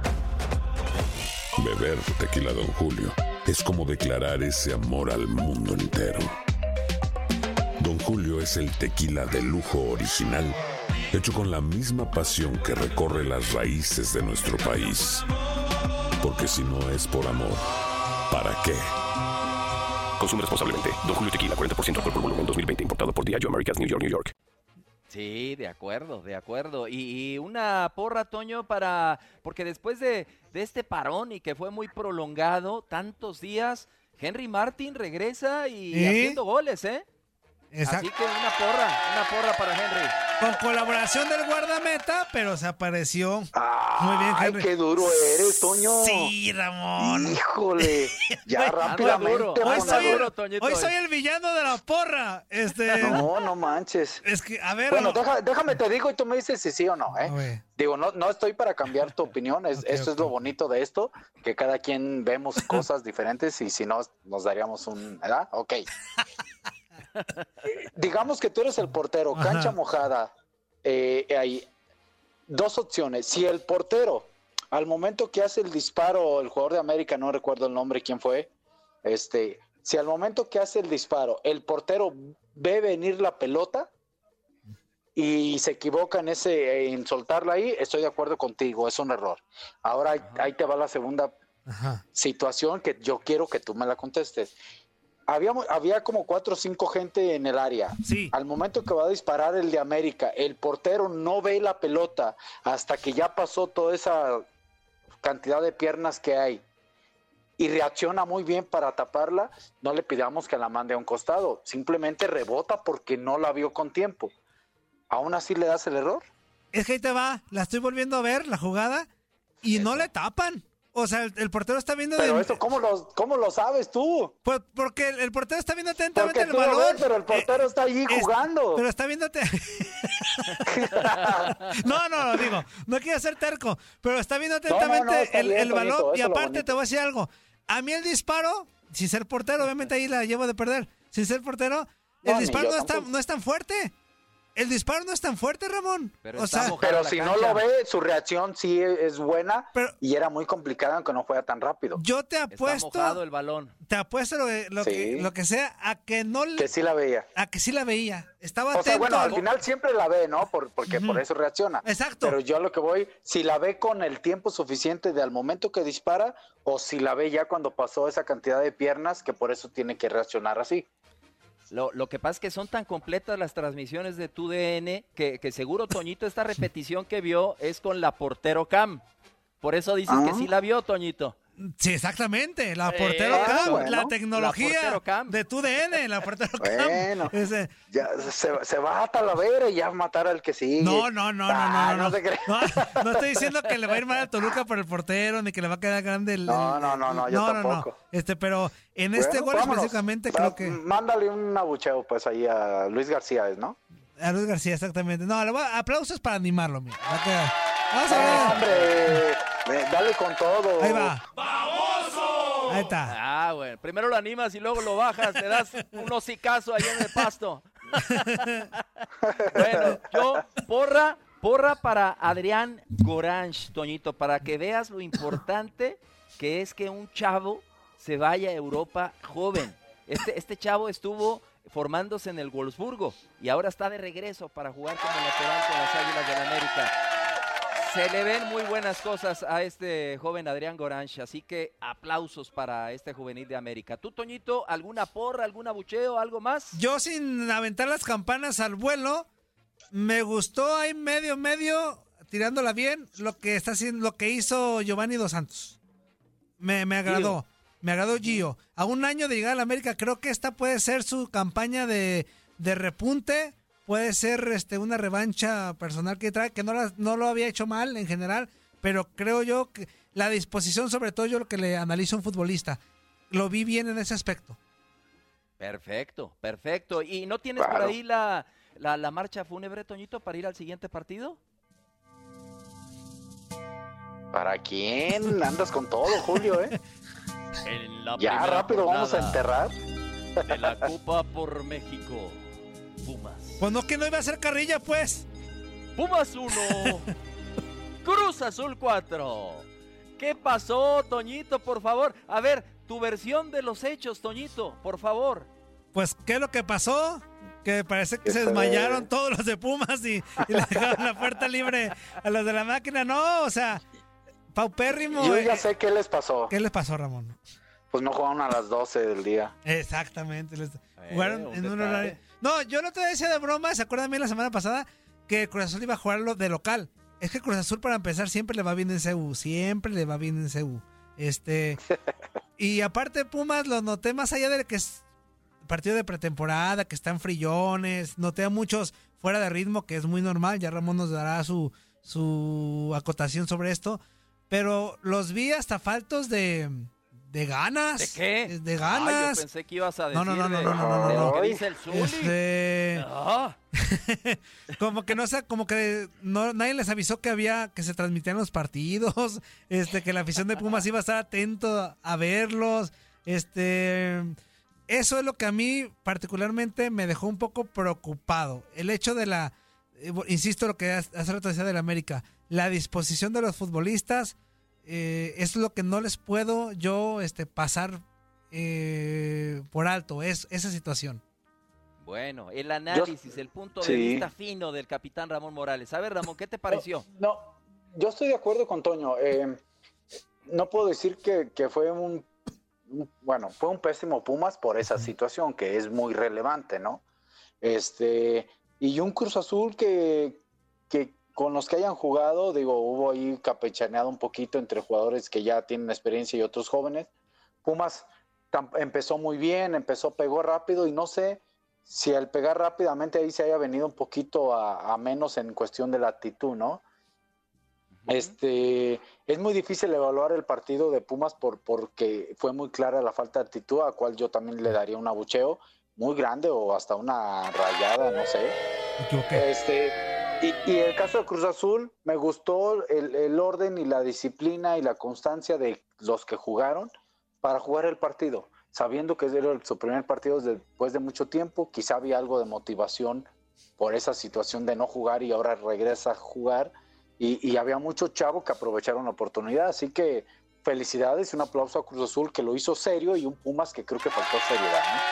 Beber tequila Don Julio es como declarar ese amor al mundo entero. Don Julio es el tequila de lujo original, hecho con la misma pasión que recorre las raíces de nuestro país. Porque si no es por amor, ¿para qué? Consume responsablemente. Don Julio Tequila, cuarenta por ciento alcohol por volumen, dos mil veinte, importado por Diageo Americas, New York, New York. Sí, de acuerdo, de acuerdo. Y, y una porra, Toño, para... Porque después de, de este parón y que fue muy prolongado, tantos días, Henry Martin regresa y ¿Sí? haciendo goles, ¿eh? Exacto. Así que una porra, una porra para Henry. Con colaboración del guardameta, pero se apareció. Muy bien, Ay, Henry. qué duro eres, Toño. Sí, Ramón. Híjole, ya rápidamente. Hoy mano, soy, el, duro, hoy soy el villano de la porra. Este... No, no manches. Es que, a ver. Bueno, no... deja, déjame te digo y tú me dices si sí o no, ¿eh? Digo, no, no estoy para cambiar tu opinión. Es, Okay, esto okay. es lo bonito de esto, que cada quien vemos cosas diferentes y si no, nos daríamos un... ¿Verdad? Ok. Digamos que tú eres el portero, Ajá. cancha mojada. Eh, hay dos opciones. Si el portero, al momento que hace el disparo, el jugador de América, no recuerdo el nombre, quién fue, este, si al momento que hace el disparo, el portero ve venir la pelota y se equivoca en ese, en soltarla ahí, estoy de acuerdo contigo, es un error. Ahora ahí, ahí te va la segunda Ajá. situación que yo quiero que tú me la contestes. Habíamos, había como cuatro o cinco gente en el área. Sí. Al momento que va a disparar el de América, el portero no ve la pelota hasta que ya pasó toda esa cantidad de piernas que hay y reacciona muy bien para taparla. No le pidamos que la mande a un costado, simplemente rebota porque no la vio con tiempo. ¿Aún así le das el error? Es que ahí te va, la estoy volviendo a ver, la jugada, y no le tapan. O sea, el, el portero está viendo... Pero de... esto, ¿cómo lo, cómo lo sabes tú? Pues porque el, el portero está viendo atentamente Porque el tú lo balón. ves, pero el portero Eh, está allí es- jugando. Pero está viéndote... no, no, no, digo, no quiero ser terco, pero está viendo No, no, atentamente no, está el, bien, el balón. Toñito, Y eso es lo aparte bonito. te voy a decir algo. A mí el disparo, sin ser portero, obviamente ahí la llevo de perder. Sin ser portero, el No, ni disparo yo no es, tan, tampoco. no es tan fuerte. El disparo no es tan fuerte, Ramón. Pero o está sea, mojada Pero la si cancha. no lo ve, su reacción sí es buena Pero- y era muy complicada aunque no fuera tan rápido. yo te Está apuesto, mojado el balón. te apuesto lo, que- lo, Sí. que, lo que sea, a que no le- Que sí la veía. a que sí la veía. Estaba O sea, atento. bueno, al al- final siempre la ve, ¿no? Por, porque Ujú. por eso reacciona. Exacto. Pero yo a lo que voy, si la ve con el tiempo suficiente de al momento que dispara o si la ve ya cuando pasó esa cantidad de piernas que por eso tiene que reaccionar así. Lo, lo que pasa es que son tan completas las transmisiones de tu D N que, que seguro, Toñito, esta repetición que vio es con la portero cam. Por eso dices Ah. que sí la vio, Toñito. Sí, exactamente. La portero Eh, cam, bueno. la tecnología La portero cam. de tu D N, la portero Bueno. cam. Ese- Ya se, se va a Talavera y ya matar al que sigue. No, no, no, no, Ah, no, no. te creas. No, no estoy diciendo que le va a ir mal a Toluca por el portero, ni que le va a quedar grande el... No, el- no, no, no, yo tampoco. Este, pero en este Bueno, gol vámonos. específicamente Va, creo que... Mándale un abucheo pues ahí a Luis García, ¿no? A Luis García, exactamente. No, le voy a- aplausos para animarlo, mira. Va a quedar- Vamos a Eh, ver. hombre, eh, dale con todo. Ahí va. Ahí está. Ah, bueno. Primero lo animas y luego lo bajas, le das un hocicazo ahí en el pasto. Bueno, yo, porra, porra para Adrián Goranch, Toñito, para que veas lo importante que es que un chavo se vaya a Europa joven. Este, este chavo estuvo formándose en el Wolfsburgo y ahora está de regreso para jugar como lateral con las Águilas del América. Se le ven muy buenas cosas a este joven Adrián Goranch, así que aplausos para este juvenil de América. ¿Tú, Toñito, alguna porra, algún abucheo, algo más? Yo sin aventar las campanas al vuelo, me gustó ahí medio, medio, tirándola bien, lo que está haciendo, lo que hizo Giovanni Dos Santos. Me, me agradó, me agradó Gio. A un año de llegar a la América, creo que esta puede ser su campaña de, de repunte, puede ser este una revancha personal que trae, que no, la- no lo había hecho mal en general, pero creo yo que la disposición, sobre todo yo lo que le analizo a un futbolista, lo vi bien en ese aspecto. Perfecto, perfecto. ¿Y no tienes por Claro. ahí la, la, la marcha fúnebre, Toñito, para ir al siguiente partido? ¿Para quién? Andas con todo, Julio, ¿eh? En la Ya primera rápido vamos a jornada enterrar. de la Copa por México. Pumas. Pues no, que no iba a ser carrilla, pues. Pumas uno. Cruz Azul cuatro. ¿Qué pasó, Toñito, por favor? A ver, tu versión de los hechos, Toñito, por favor. Pues, ¿qué es lo que pasó? que parece que se desmayaron todos los de Pumas y, y le dejaron la puerta libre a los de la máquina. No, o sea, paupérrimo. Yo ya eh, sé qué les pasó. ¿Qué les pasó, Ramón? Pues no jugaron a las doce del día. Exactamente. Les, Eh, jugaron un en un detalle. horario. No, yo no te decía de broma, ¿se acuerdan bien la semana pasada? Que Cruz Azul iba a jugar lo de local. Es que Cruz Azul, para empezar, siempre le va bien en C U. Siempre le va bien en C U. Este. Y aparte, Pumas, lo noté más allá de que es partido de pretemporada, que están frillones. Noté a muchos fuera de ritmo, que es muy normal. Ya Ramón nos dará su, su acotación sobre esto. Pero los vi hasta faltos de. ¿De ganas? ¿De qué? De ganas. Ay, yo pensé que ibas a decir No, no, no, no, de, no, no, no, de no. lo que dice el Zuli. Este... Ah. como que no sé, como que no, nadie les avisó que había, que se transmitían los partidos, este, que la afición de Pumas iba a estar atento a verlos, este, eso es lo que a mí particularmente me dejó un poco preocupado, el hecho de la, eh, insisto lo que hace rato decía de la América, la disposición de los futbolistas, eh, es lo que no les puedo yo, este, pasar eh, por alto, es esa situación. Bueno, el análisis, Yo- el punto de sí. vista fino del capitán Ramón Morales. A ver, Ramón, ¿qué te pareció? No, yo estoy de acuerdo con Toño. Eh, no puedo decir que, que fue un, un- bueno, fue un pésimo Pumas por esa situación que es muy relevante, ¿no? Este, y un Cruz Azul que, que con los que hayan jugado, digo, hubo ahí capechaneado un poquito entre jugadores que ya tienen experiencia y otros jóvenes. Pumas tam- empezó muy bien, empezó, pegó rápido y no sé si al pegar rápidamente ahí se haya venido un poquito a, a menos en cuestión de la actitud, ¿no? Este, es muy difícil evaluar el partido de Pumas por, porque fue muy clara la falta de actitud, a cual yo también le daría un abucheo muy grande o hasta una rayada, no sé. Este, y, y el caso de Cruz Azul, me gustó el, el orden y la disciplina y la constancia de los que jugaron para jugar el partido, sabiendo que era su primer partido después de mucho tiempo, quizá había algo de motivación por esa situación de no jugar y ahora regresa a jugar, y, y había muchos chavos que aprovecharon la oportunidad, así que felicidades y un aplauso a Cruz Azul que lo hizo serio y un Pumas que creo que faltó seriedad, ¿no?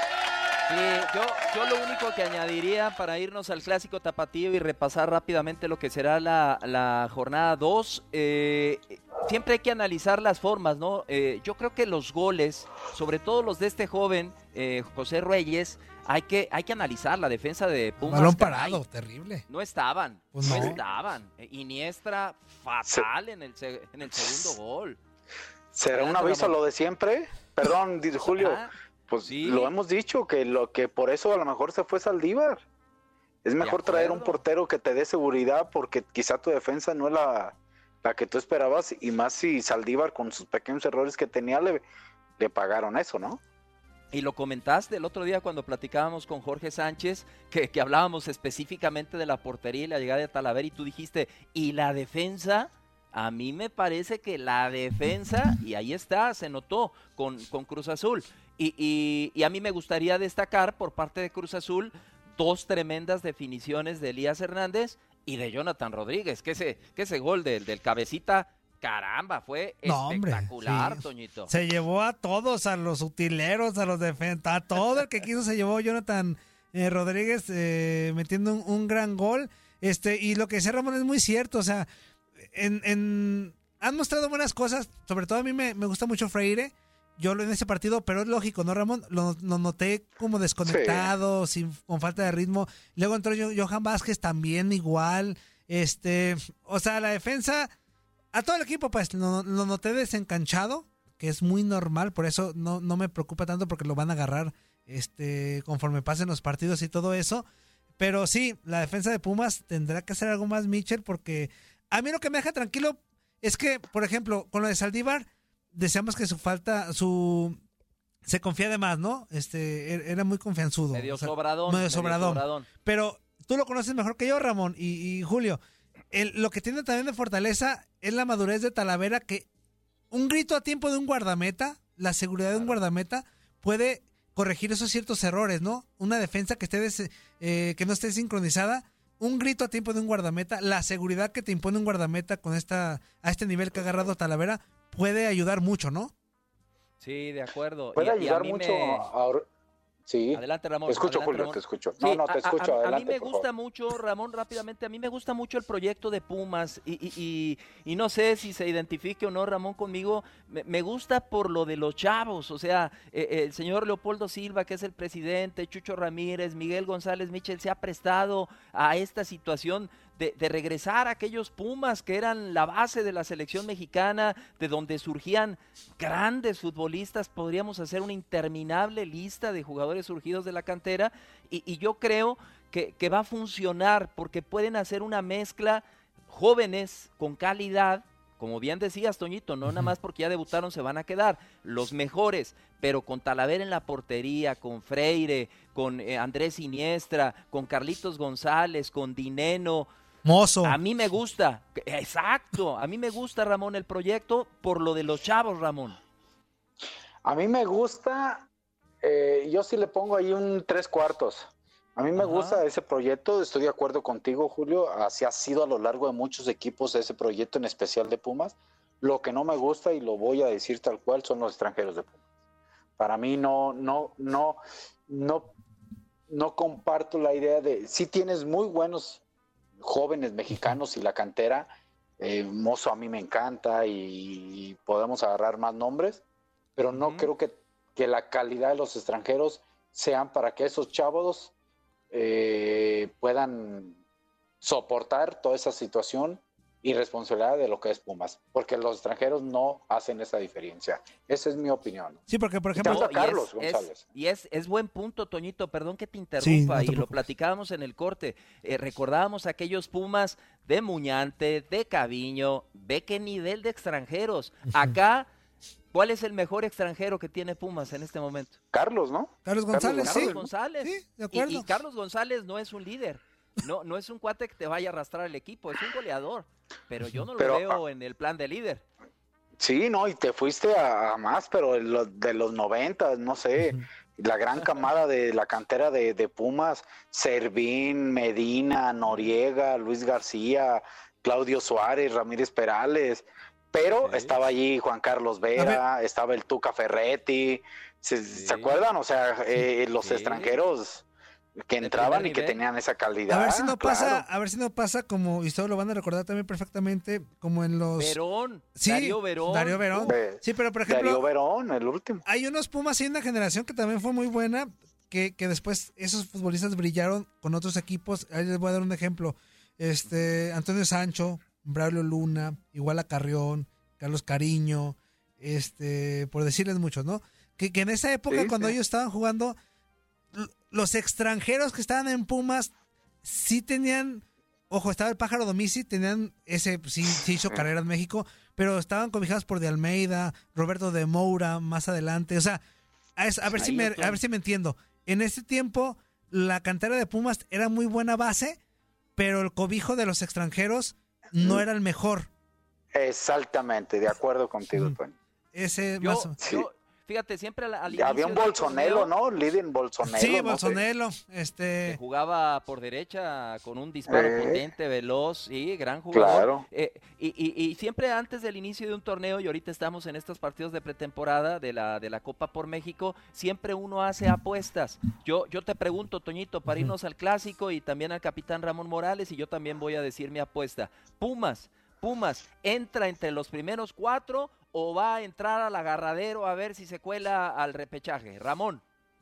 Sí, yo, yo lo único que añadiría para irnos al clásico tapatío y repasar rápidamente lo que será la, la jornada dos, eh, siempre hay que analizar las formas, ¿no? Eh, yo creo que los goles, sobre todo los de este joven, eh, José Reyes, hay que, hay que analizar la defensa de Pumas. Balón caray. parado, terrible. No estaban, Pues no. no. estaban. Eh, Iniestra fatal en el, se- en el segundo gol. ¿Será un Adelante, aviso Ramón. lo de siempre? Perdón, di- Julio, Ajá. pues Sí. lo hemos dicho, que lo que por eso a lo mejor se fue Saldívar. Es mejor traer un acuerdo. portero que te dé seguridad porque quizá tu defensa no es la, la que tú esperabas y más si Saldívar con sus pequeños errores que tenía le, le pagaron eso, ¿no? Y lo comentaste el otro día cuando platicábamos con Jorge Sánchez, que, que hablábamos específicamente de la portería y la llegada de Talavera, y tú dijiste, ¿y la defensa? A mí me parece que la defensa, y ahí está, se notó con, con Cruz Azul. Y, y, y a mí me gustaría destacar por parte de Cruz Azul dos tremendas definiciones de Elías Hernández y de Jonathan Rodríguez, que ese, que ese gol del, del cabecita, caramba, fue No, hombre, espectacular, sí. Toñito. Se llevó a todos, a los utileros, a los defensas, a todo el que quiso se llevó Jonathan eh, Rodríguez eh, metiendo un, un gran gol. Este, y lo que decía Ramón es muy cierto, o sea, en, en, han mostrado buenas cosas, sobre todo a mí me, me gusta mucho Freire, yo lo en ese partido, pero es lógico, ¿no, Ramón? Lo, lo noté como desconectado, sin, con falta de ritmo. Luego entró Jo- Johan Vázquez también igual, este, o sea, la defensa... A todo el equipo, pues, lo, lo noté desencanchado, que es muy normal, por eso no, no me preocupa tanto porque lo van a agarrar este conforme pasen los partidos y todo eso. Pero sí, la defensa de Pumas tendrá que hacer algo más, Mitchell, porque a mí lo que me deja tranquilo es que, por ejemplo, con lo de Saldívar, deseamos que su falta, su... se confía de más, ¿no? Este, er- era muy confianzudo. Medio o sea, sobradón, Medio medio sobradón. sobradón. Pero tú lo conoces mejor que yo, Ramón y, y Julio. El- lo que tiene también de fortaleza es la madurez de Talavera, que un grito a tiempo de un guardameta, la seguridad de un guardameta, puede corregir esos ciertos errores, ¿no? Una defensa que esté des- eh, que no esté sincronizada, un grito a tiempo de un guardameta, la seguridad que te impone un guardameta con esta a este nivel que ha agarrado Talavera puede ayudar mucho, ¿no? Sí, de acuerdo. Puede Y- y a ayudar mí mucho me- a, Sí. Adelante, Ramón. Te escucho, Adelante, Julio, Ramón. te escucho. Sí, No, no, te a- escucho. a, a, Adelante, a mí me por gusta favor. mucho, Ramón, rápidamente, a mí me gusta mucho el proyecto de Pumas y, y, y, y no sé si se identifique o no, Ramón, conmigo. Me, me gusta por lo de los chavos, o sea, eh, eh, el señor Leopoldo Silva, que es el presidente, Chucho Ramírez, Miguel González Michel, se ha prestado a esta situación de, de regresar a aquellos Pumas que eran la base de la selección mexicana, de donde surgían grandes futbolistas. Podríamos hacer una interminable lista de jugadores surgidos de la cantera y, y yo creo que, que va a funcionar porque pueden hacer una mezcla jóvenes con calidad. Como bien decías, Toñito, no nada más porque ya debutaron se van a quedar los mejores, pero con Talavera en la portería, con Freire, con eh, Andrés Iniestra, con Carlitos González, con Dineno. Mozo. A mí me gusta, exacto, a mí me gusta, Ramón, el proyecto por lo de los chavos, Ramón. A mí me gusta, eh, yo sí le pongo ahí un tres cuartos. A mí me Ajá. gusta ese proyecto, estoy de acuerdo contigo, Julio, así ha sido a lo largo de muchos equipos ese proyecto, en especial de Pumas. Lo que no me gusta, y lo voy a decir tal cual, son los extranjeros de Pumas. Para mí no, no, no, no, no comparto la idea de, sí tienes muy buenos jóvenes mexicanos y la cantera, eh, Mozo a mí me encanta y, y podemos agarrar más nombres, pero no Ujú. creo que, que la calidad de los extranjeros sean para que esos chavos eh, puedan soportar toda esa situación y responsabilidad de lo que es Pumas, porque los extranjeros no hacen esa diferencia. Esa es mi opinión. Sí, porque por Y ejemplo... tanto a No, y Carlos es, González. es- y es, es buen punto, Toñito, perdón que te Sí, interrumpa, no te y lo preocupes. platicábamos en el corte. Eh, recordábamos aquellos Pumas de Muñante, de Caviño, ve qué nivel de extranjeros. Acá, ¿cuál es el mejor extranjero que tiene Pumas en este momento? Carlos, ¿no? Carlos González, Carlos sí. González. Sí, de Y- acuerdo. Y, Carlos González no es un líder, no, no es un cuate que te vaya a arrastrar el equipo, es un goleador, pero yo no lo Pero, veo en el plan de líder. Sí, no, y te fuiste a, a más, pero en lo- de los noventa, no sé, la gran camada de la cantera de, de Pumas, Servín, Medina, Noriega, Luis García, Claudio Suárez, Ramírez Perales, pero Ok. estaba allí Juan Carlos Vera, estaba el Tuca Ferretti, ¿se, Sí. ¿se acuerdan? O sea, eh, los Sí. extranjeros que De entraban primer y que nivel. tenían esa calidad. A ver si no pasa, claro. a ver si no pasa como, y ustedes lo van a recordar también perfectamente, como en los... Verón, Sí, Darío Verón. Darío Verón. De- Sí, pero por ejemplo, Darío Verón, el último. hay unos Pumas y una generación que también fue muy buena, que, que después esos futbolistas brillaron con otros equipos. Ahí les voy a dar un ejemplo. Este, Antonio Sancho, Braulio Luna, igual a Carrión, Carlos Cariño, este, por decirles muchos, ¿no? Que, que en esa época, Sí, cuando sí. ellos estaban jugando, l- los extranjeros que estaban en Pumas sí tenían, ojo, estaba el Pájaro Domisi, tenían ese, sí, sí hizo carrera en México, pero estaban cobijados por De Almeida, Roberto de Moura, más adelante, o sea, a, es- a ver si me, a ver si me entiendo. En este tiempo, la cantera de Pumas era muy buena base, pero el cobijo de los extranjeros no era el mejor. Exactamente, de acuerdo contigo, Mm. Toño. Ese Yo, más o- yo, fíjate, siempre al, al Había inicio un del Bolsonelo, torneo, ¿no? Lidia Bolsonelo. Sí, no sé. Bolsonelo, que este, jugaba por derecha con un disparo Eh. potente, veloz, sí, gran jugador. Claro. Eh, y, y- y siempre antes del inicio de un torneo, y ahorita estamos en estos partidos de pretemporada de la, de la Copa por México, siempre uno hace apuestas. Yo, yo te pregunto, Toñito, para irnos al clásico y también al capitán Ramón Morales, y yo también voy a decir mi apuesta. Pumas, Pumas, ¿entra entre los primeros cuatro o va a entrar al agarradero a ver si se cuela al repechaje? Ramón.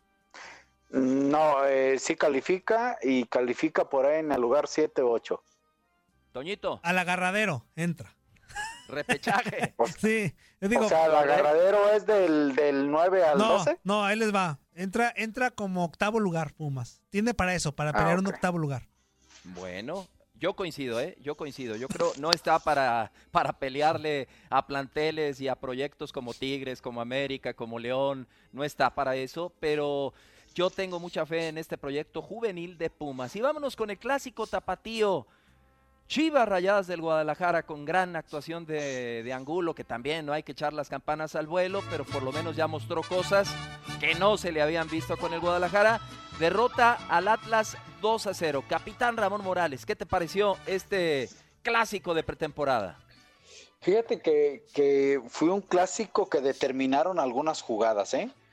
No, eh, sí califica y califica por ahí en el lugar siete u ocho. Toñito, al agarradero, entra. repechaje. Sí, yo digo, o sea, el agarradero es del, del nueve al no, doce. no, ahí les va. Entra, entra como octavo lugar, Pumas. Tiene para eso, para Ah, pelear un ok. octavo lugar. Bueno, yo coincido, ¿eh? Yo coincido. Yo creo no está para, para pelearle a planteles y a proyectos como Tigres, como América, como León. No está para eso, pero yo tengo mucha fe en este proyecto juvenil de Pumas. Y vámonos con el clásico tapatío. Chivas Rayadas del Guadalajara con gran actuación de, de Angulo, que también no hay que echar las campanas al vuelo, pero por lo menos ya mostró cosas que no se le habían visto con el Guadalajara. Derrota al Atlas dos a cero. Capitán Ramón Morales, ¿qué te pareció este clásico de pretemporada? Fíjate que, que fue un clásico que determinaron algunas jugadas, ¿eh?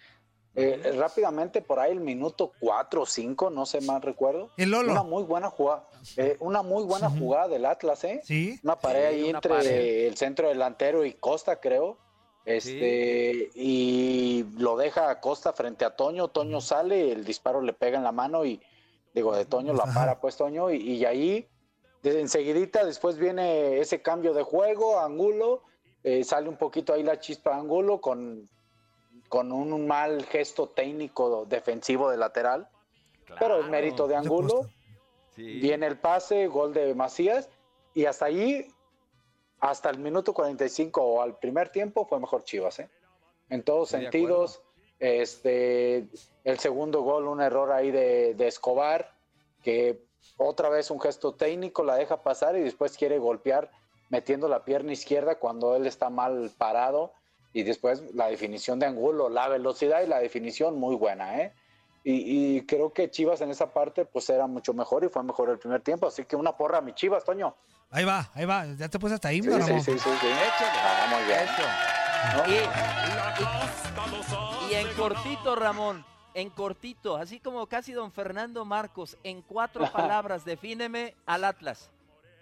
Eh, rápidamente, por ahí el minuto cuatro o cinco, no sé más recuerdo. El Lolo. Una muy buena jugada, eh, una muy buena uh-huh. jugada del Atlas, ¿eh? Sí. Una pared sí, ahí una entre pared. el centro delantero y Costa, creo. Este, sí. Y lo deja a Costa frente a Toño. Toño sale, el disparo le pega en la mano y, digo, de Toño la para, pues, Toño. Y, y ahí, de, enseguidita, después viene ese cambio de juego, Angulo. Eh, sale un poquito ahí la chispa de Angulo con... con un mal gesto técnico defensivo de lateral, claro, pero el mérito de Angulo, sí. Viene el pase, gol de Macías, y hasta ahí, hasta el minuto cuarenta y cinco o al primer tiempo, fue mejor Chivas, ¿eh? En todos Estoy sentidos, este, el segundo gol, un error ahí de, de Escobar, que otra vez un gesto técnico, la deja pasar y después quiere golpear metiendo la pierna izquierda cuando él está mal parado. Y después la definición de Angulo, la velocidad y la definición muy buena, ¿eh? Y, y creo que Chivas en esa parte pues era mucho mejor y fue mejor el primer tiempo, así que una porra a mi Chivas, Toño. Ahí va, ahí va, ya te puse hasta ahí, sí, ¿no? Sí, sí, sí, sí. Ah, muy bien. ¿No? Y, y en cortito, Ramón, en cortito, así como casi don Fernando Marcos, en cuatro palabras, defíneme al Atlas.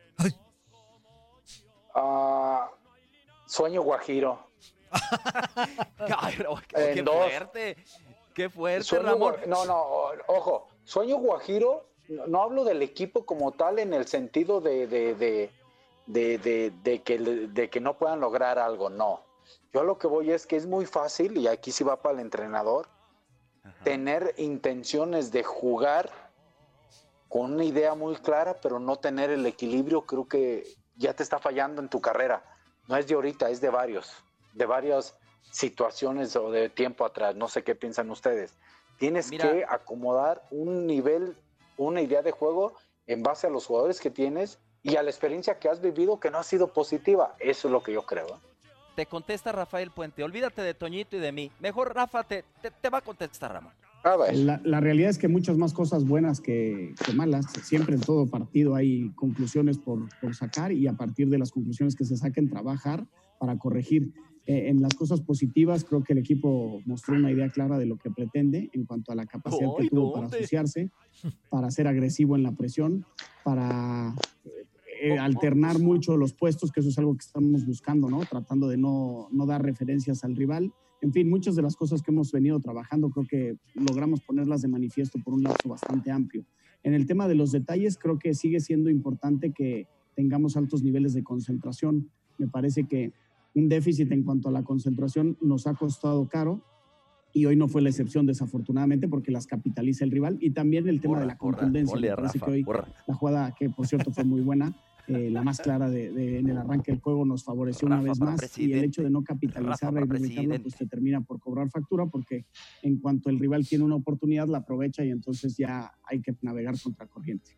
Ah... Uh... Sueño guajiro. Ay, qué en fuerte, dos. Qué fuerte, Sueño, Ramón. No, no, ojo, sueño guajiro, no hablo del equipo como tal en el sentido de, de, de, de, de, de, que, de que no puedan lograr algo, no. Yo a lo que voy es que es muy fácil, y aquí sí va para el entrenador, Ajá. tener intenciones de jugar con una idea muy clara, pero no tener el equilibrio, creo que ya te está fallando en tu carrera. No es de ahorita, es de varios, de varias situaciones o de tiempo atrás. No sé qué piensan ustedes. Tienes Mira, que acomodar un nivel, una idea de juego en base a los jugadores que tienes y a la experiencia que has vivido que no ha sido positiva. Eso es lo que yo creo. Te contesta Rafael Puente. Olvídate de Toñito y de mí. Mejor Rafa te, te, te va a contestar, Ramón. A ver. La, la realidad es que muchas más cosas buenas que, que malas. Siempre en todo partido hay conclusiones por, por sacar y a partir de las conclusiones que se saquen trabajar para corregir. Eh, en las cosas positivas creo que el equipo mostró una idea clara de lo que pretende en cuanto a la capacidad que tuvo para asociarse, para ser agresivo en la presión, para eh, alternar mucho los puestos, que eso es algo que estamos buscando, ¿no? Tratando de no, no dar referencias al rival. En fin, muchas de las cosas que hemos venido trabajando creo que logramos ponerlas de manifiesto por un lapso bastante amplio. En el tema de los detalles, creo que sigue siendo importante que tengamos altos niveles de concentración. Me parece que un déficit en cuanto a la concentración nos ha costado caro y hoy no fue la excepción, desafortunadamente, porque las capitaliza el rival. Y también el tema porra, de la contundencia. Porra, Me parece Rafa, que hoy porra. La jugada, que por cierto fue muy buena, Eh, la más clara de, de, en el arranque del juego nos favoreció Rafa una vez más presidente. Y el hecho de no capitalizarla y realizarla pues te termina por cobrar factura porque en cuanto el rival tiene una oportunidad la aprovecha y entonces ya hay que navegar contra corriente.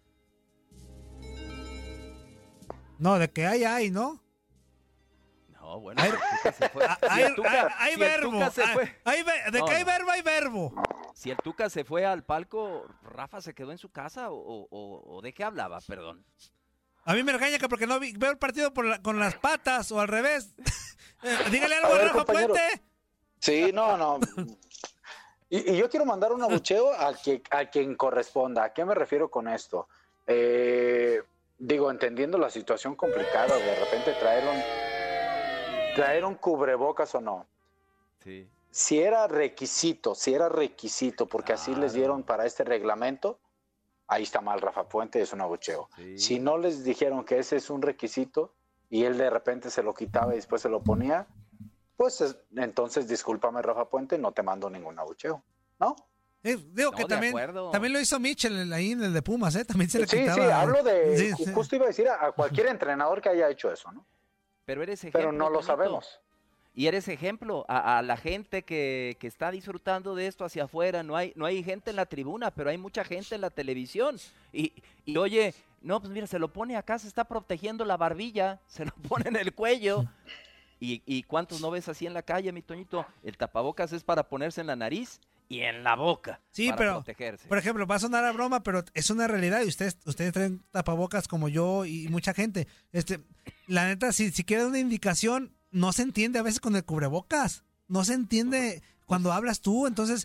No, de que hay, hay, ¿no? No, bueno, el Tuca se fue. Hay, Si el Tuca- hay- hay si el verbo. Tuca se Hay- fue- hay ve- de No, que hay no. verbo, hay verbo. Si el Tuca se fue al palco, ¿Rafa se quedó en su casa o, o- o de qué hablaba? Perdón. A mí me regaña que porque no vi- veo el partido por la- con las patas o al revés. Eh, dígale algo A a ver, Rafa compañero. Puente. Sí, no, no. Y, y yo quiero mandar un abucheo a, que, a quien corresponda. ¿A qué me refiero con esto? Eh, digo, entendiendo la situación complicada, de repente traer un, traer un cubrebocas o no. Sí. Si era requisito, si era requisito, porque así les dieron para este reglamento, ahí está mal Rafa Puente, es un abucheo. Sí. Si no les dijeron que ese es un requisito y él de repente se lo quitaba y después se lo ponía, pues es- entonces discúlpame Rafa Puente, no te mando ningún abucheo, ¿no? Eh, digo No, que de también, acuerdo. también lo hizo Mitchell ahí en el de Pumas, ¿eh? También se le Sí, quitaba. sí, hablo de, Sí, ju- sí. justo iba a decir a, a cualquier entrenador que haya hecho eso, ¿no? Pero eres ejemplo. Pero no lo Toñito. sabemos. Y eres ejemplo a, a la gente que, que está disfrutando de esto hacia afuera. No hay, no hay gente en la tribuna, pero hay mucha gente en la televisión. Y, y oye, no, pues mira, se lo pone acá, se está protegiendo la barbilla, se lo pone en el cuello. ¿Y, y cuántos no ves así en la calle, mi Toñito? El tapabocas es para ponerse en la nariz y en la boca. Sí, para pero, protegerse. por ejemplo, va a sonar a broma, pero es una realidad y ustedes, ustedes traen tapabocas como yo y mucha gente. Este, la neta, si, si quieres una indicación, no se entiende a veces con el cubrebocas. No se entiende cuando hablas tú, entonces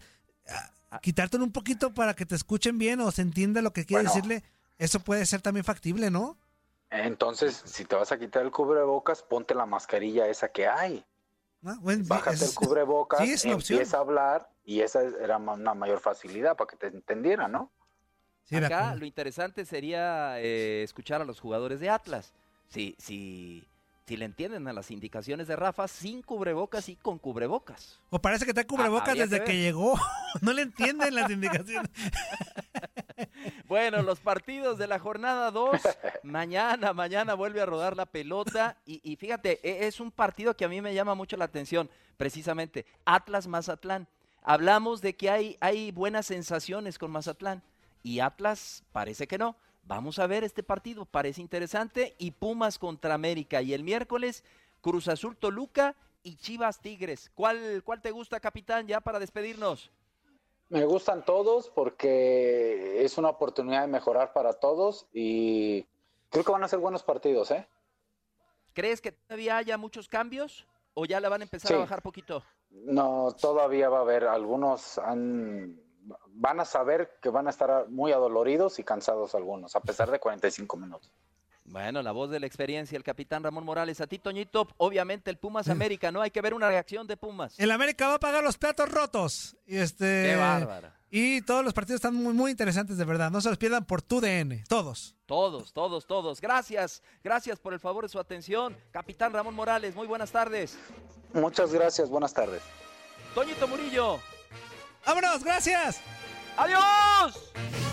quitártelo un poquito para que te escuchen bien o se entienda lo que quiere Bueno. decirle, eso puede ser también factible, ¿no? Entonces, si te vas a quitar el cubrebocas, ponte la mascarilla esa que hay. Ah, bueno, Bájate es- el cubrebocas, sí, es una opción. empieza a hablar y esa era ma- una mayor facilidad para que te entendieran, ¿no? Acá lo interesante sería eh, escuchar a los jugadores de Atlas. Si, si, si le entienden a las indicaciones de Rafa, sin cubrebocas y con cubrebocas. O parece que está cubrebocas Ah, habría desde que que, ver. llegó. No le entienden las indicaciones. Bueno, los partidos de la jornada dos, mañana, mañana vuelve a rodar la pelota y, y fíjate, e- es un partido que a mí me llama mucho la atención, precisamente, Atlas-Mazatlán. Hablamos de que hay, hay buenas sensaciones con Mazatlán y Atlas parece que no. Vamos a ver este partido, parece interesante, y Pumas contra América. Y el miércoles, Cruz Azul Toluca y Chivas Tigres. ¿Cuál, cuál te gusta, capitán, ya para despedirnos? Me gustan todos porque es una oportunidad de mejorar para todos y creo que van a ser buenos partidos, ¿eh? ¿Crees que todavía haya muchos cambios o ya la van a empezar Sí. a bajar poquito? No, todavía va a haber, algunos han, van a saber que van a estar muy adoloridos y cansados algunos, a pesar de cuarenta y cinco minutos. Bueno, la voz de la experiencia, el capitán Ramón Morales. A ti, Toñito, obviamente el Pumas América, ¿no? Hay que ver una reacción de Pumas. El América va a pagar los platos rotos. Y este, Qué bárbaro. Y todos los partidos están muy, muy interesantes, de verdad. No se los pierdan por tu D N. Todos. Todos, todos, todos. Gracias, gracias por el favor de su atención. Capitán Ramón Morales, muy buenas tardes. Muchas gracias, buenas tardes. Toñito Murillo. ¡Vámonos! ¡Gracias! ¡Adiós!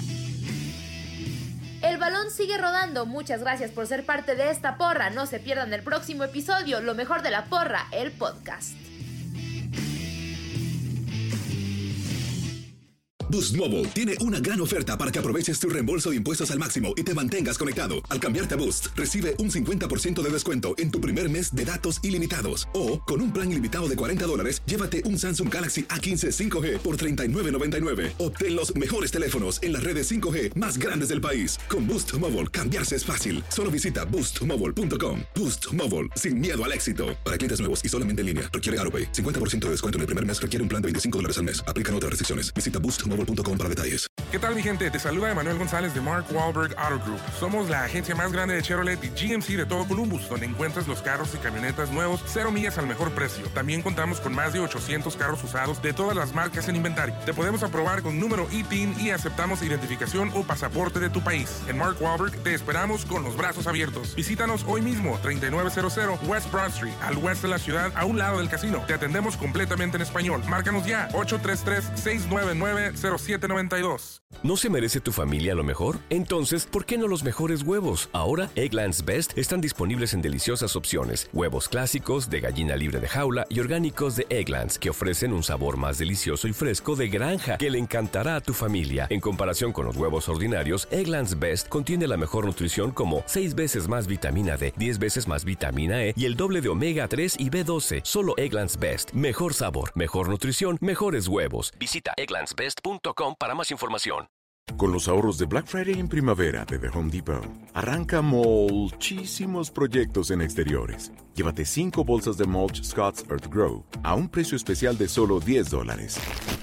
El balón sigue rodando. Muchas gracias por ser parte de esta porra. No se pierdan el próximo episodio, Lo mejor de la porra, el podcast. Boost Mobile tiene una gran oferta para que aproveches tu reembolso de impuestos al máximo y te mantengas conectado. Al cambiarte a Boost, recibe un cincuenta por ciento de descuento en tu primer mes de datos ilimitados. O, con un plan ilimitado de cuarenta dólares, llévate un Samsung Galaxy A quince cinco G por treinta y nueve noventa y nueve. Obtén los mejores teléfonos en las redes cinco G más grandes del país. Con Boost Mobile, cambiarse es fácil. Solo visita boost mobile punto com. Boost Mobile, sin miedo al éxito. Para clientes nuevos y solamente en línea, requiere AutoPay. cincuenta por ciento de descuento en el primer mes requiere un plan de veinticinco dólares al mes. Aplican otras restricciones. Visita boost mobile punto com para detalles. ¿Qué tal, mi gente? Te saluda Emanuel González de Mark Wahlberg Auto Group. Somos la agencia más grande de Chevrolet y G M C de todo Columbus, donde encuentras los carros y camionetas nuevos, cero millas al mejor precio. También contamos con más de ochocientos carros usados de todas las marcas en inventario. Te podemos aprobar con número I T I N y aceptamos identificación o pasaporte de tu país. En Mark Wahlberg te esperamos con los brazos abiertos. Visítanos hoy mismo, treinta y nueve cero cero West Broad Street, al oeste de la ciudad, a un lado del casino. Te atendemos completamente en español. Márcanos ya, ocho tres tres, seis nueve nueve, cero siete nueve dos. ¿No se merece tu familia lo mejor? Entonces, ¿por qué no los mejores huevos? Ahora, Eggland's Best están disponibles en deliciosas opciones. Huevos clásicos, de gallina libre de jaula y orgánicos de Eggland's, que ofrecen un sabor más delicioso y fresco de granja que le encantará a tu familia. En comparación con los huevos ordinarios, Eggland's Best contiene la mejor nutrición como seis veces más vitamina D, diez veces más vitamina E y el doble de omega tres y B doce. Solo Eggland's Best. Mejor sabor, mejor nutrición, mejores huevos. Visita egglands best punto com para más información. Con los ahorros de Black Friday en primavera de The Home Depot, arranca muchísimos proyectos en exteriores. Llévate cinco bolsas de mulch Scott's Earth Grow a un precio especial de solo diez dólares.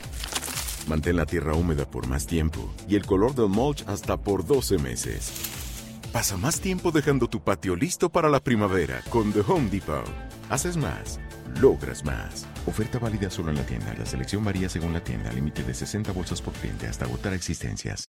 Mantén la tierra húmeda por más tiempo y el color del mulch hasta por doce meses. Pasa más tiempo dejando tu patio listo para la primavera con The Home Depot. Haces más, logras más. Oferta válida solo en la tienda. La selección varía según la tienda. Límite de sesenta bolsas por cliente hasta agotar existencias.